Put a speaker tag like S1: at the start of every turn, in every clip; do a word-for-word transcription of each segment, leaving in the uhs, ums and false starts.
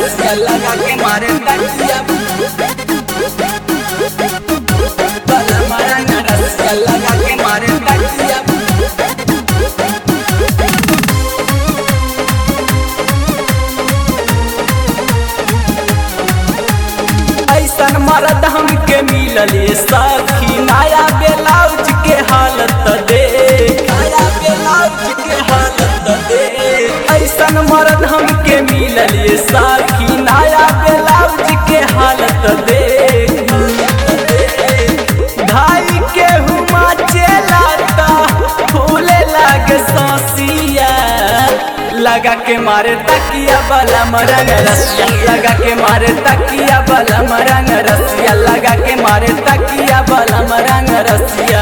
S1: रसिया लगा के मारे तकिया बलम रंग रसिया लगा के मारे तकिया। ऐसन मर्द हमके मिलल सखी नया ब्लाउज के हालत देख नया ब्लाउज के हालत देख। ऐसन मर्द हमके मिलल सखी नया ब्लाउज के हालत देख। ढाई के हुमा चलाता फूले लागे सांसिया लगा के मारे तकिया बलम रंग रसिया लगा के मारे तकिया बलम रंग रसिया लगा के मारे तकिया बलम रंग रसिया।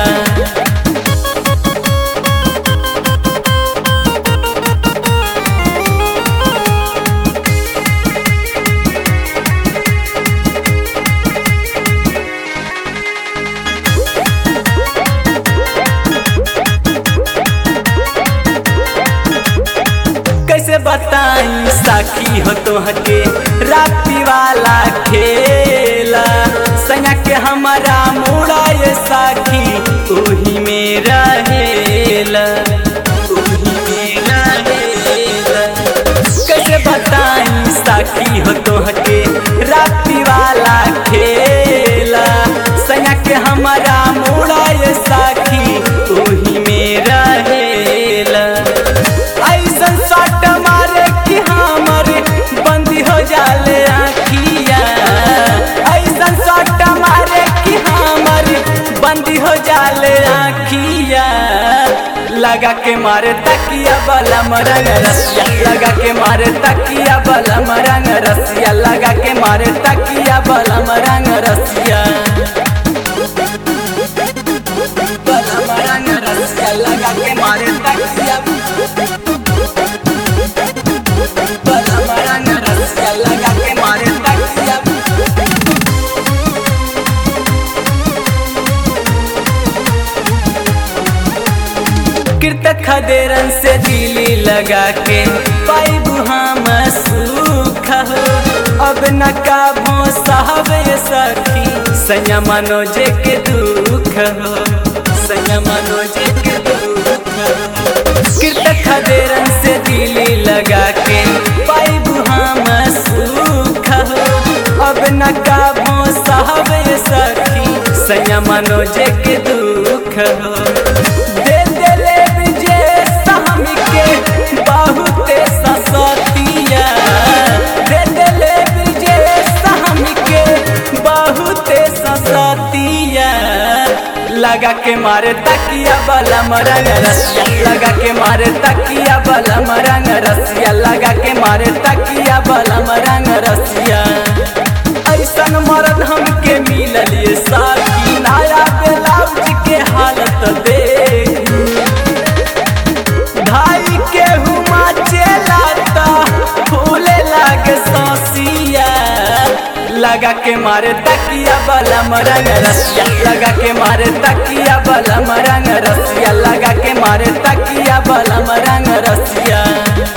S1: कैसे बताई साखी हो तोहके राती वाला खेला सैया के हमारा मुड़ा ये साखी ओही में रहेला ओही में रहेला। कैसे बताई साखी हो तोहके राती वाला खेला सैया के हमारा मुड़ा ये साखी ओही में रहेला। ऐसन सट मारे कि हमर बंदी हो जाले आँखिया ऐसन सट मारे कि हमर बंदी हो जाले आँखिया लगा के मारे तकिया बलम रंग रसिया लगा के मारे तकिया बलम रंग रसिया लगा के मारे तकिया बलम रंग रसिया बलम रंग रसिया लगा के मारे तकिया बलम रंग रसिया लगा के मारे तकिया। कृतक खदेरन से दिली लगा के पाइबू हम सुख हो अब न काबू साहब ये सखी सैया मनोजे के दुख हो सैया मनोजे के दुख हो। कृतक खदेरन से दिली लगा के पाइबू हम सुख हो अब न काबू साहब ये सखी सैया मनोजे के दुख हो। दे देले विजय साहब के बहुते ससतिया दे देले विजय साहब के बहुते ससतिया लगा के मारे तकिया बलम रंग रसिया लगा के मारे तकिया बलम रंग रसिया लगा के मारे तकिया बलम रंग रसिया। ऐसन मर्द हमके मिलल साथी नया ब्लाउज के हालत देख। ढाई के हुमा चलाता फूले लागे सांसिया लगा के मारे तकिया बलम रंग रसिया लगा के मारे तकिया बलम रंग रसिया लगा के मारे तकिया बलम रंग रसिया।